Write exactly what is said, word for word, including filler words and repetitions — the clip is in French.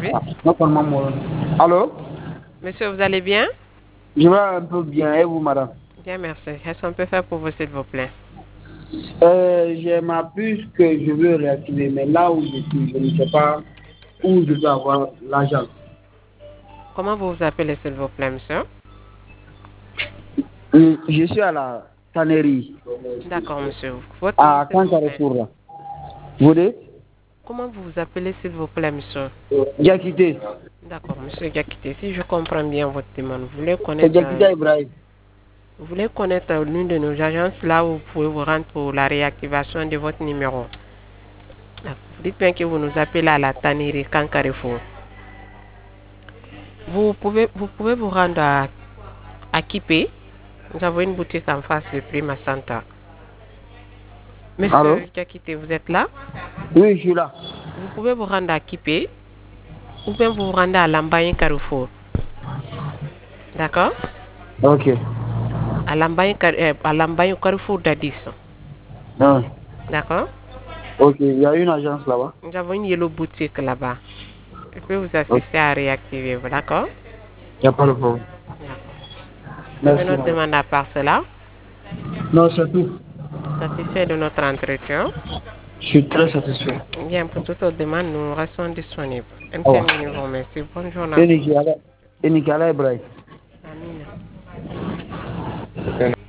service. Non seulement mon... Allô? Monsieur, vous allez bien? Je vais un peu bien. Et vous, madame? Bien, merci. Qu'est-ce qu'on peut faire pour vous, s'il vous plaît? Euh, j'ai ma puce que je veux réactiver, mais là où je suis, je ne sais pas où je peux avoir l'argent. Comment vous vous appelez, s'il vous plaît, monsieur? Euh, Je suis à la tannerie. D'accord, monsieur. Votre nom, À s'il quand vous plaît? Carrefour là. Vous dites? Comment vous vous appelez, s'il vous plaît, monsieur? J'ai quitté. D'accord, monsieur Gakité. Si je comprends bien votre demande, vous voulez C'est connaître, euh, Jakita Ibrahim. vous voulez connaître euh, l'une de nos agences là où vous pouvez vous rendre pour la réactivation de votre numéro. D'accord. Vous dites bien que vous nous appelez à la tannerie Can Carrefour. Vous pouvez, vous pouvez vous rendre à, à Kipé. Nous avons une boutique en face de Prima Santa. Allô? Monsieur Gakité, vous êtes là? Oui, je suis là. Vous pouvez vous rendre à Kipé ou bien vous vous rendez à Lambaye Carrefour. D'accord? Ok. À Lambaye, Car- euh, à Lambaye Carrefour d'Addis. Ah, D'accord? ok, il y a une agence là-bas. Nous avons une yellow boutique là-bas. Je peux vous Ok, assister à réactiver, d'accord? il n'y a pas de problème. D'accord. Vous avez Merci, notre madame. demande à part cela? Non, c'est tout. Satisfait de notre entretien? Je suis très satisfait. Bien, pour toute autre demande, nous restons disponibles. Au revoir. M T N vous remercie. Bonne journée à Et vous. Nicolas et Nicolas Ibrahim. Amina.